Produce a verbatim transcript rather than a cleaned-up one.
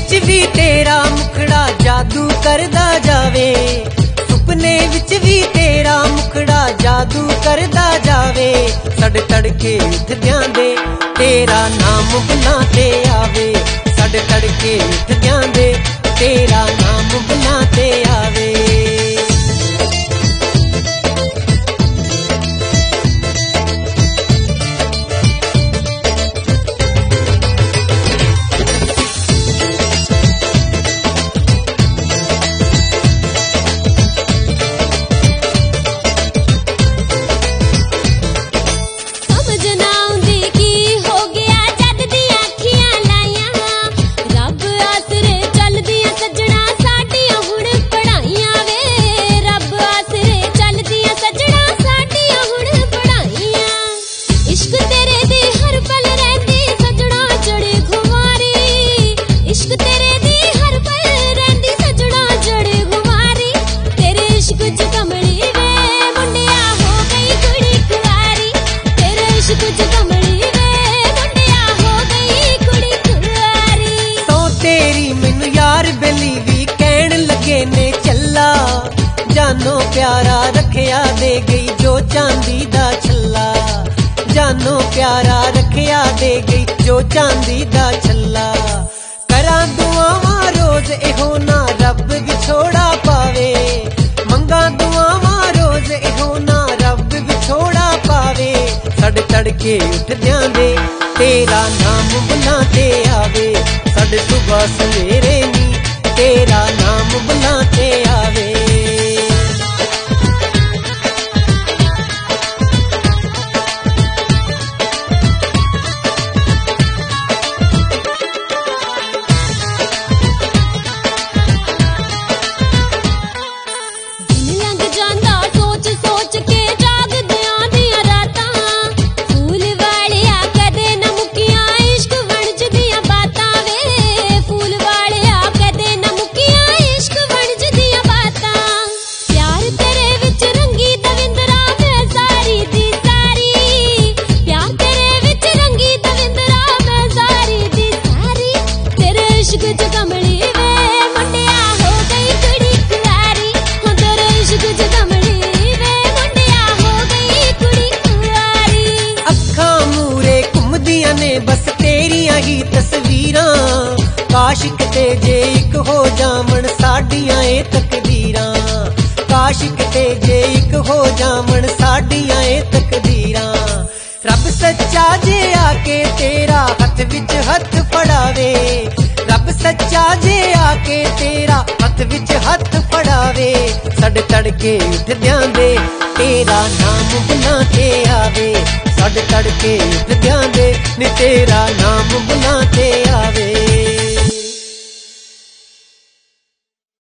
विच भी तेरा मुखड़ा जादू करदा जावे, सुपने विच भी तेरा मुखड़ा जादू करदा जावे। सड़ तड़के उठदियां दे तेरा नाम बुलां ते आवे, सड़ तड़के उठदियां दे तेरा नाम बुलां ते आवे। जानो प्यारा रखिया दे गई जो चांदी दा छल्ला, जानो प्यारा रखिया दे गई जो चांदी दा छल्ला। करा दुआवां रोज इहो ना रब विछोड़ा पावे, मंगा दुआवां रोज इहो ना रब विछोड़ा पावे। सड़ तड़के उठदियां दे तेरा नाम बुलां ते आवे, सड़ सुबह सवेरे नी तेरा नाम बुलां ते आवे। बस तेरियां ही तस्वीरां काशिक ते जे इक हो जावण साडियां ए तकदीरां, काशिक ते जे इक हो जावण साडियां ए तकदीरां। रब सच्चा जे आके तेरा हथ विच हथ फड़ावे, रब सच्चा जे आके तेरा हथ विच हथ फड़ावे। सड़ तड़के उठदियां दे तेरा नाम बुलां ते आवे, सड़ तड़के उठदियां दे नी तेरा नाम बुलां ते आवे।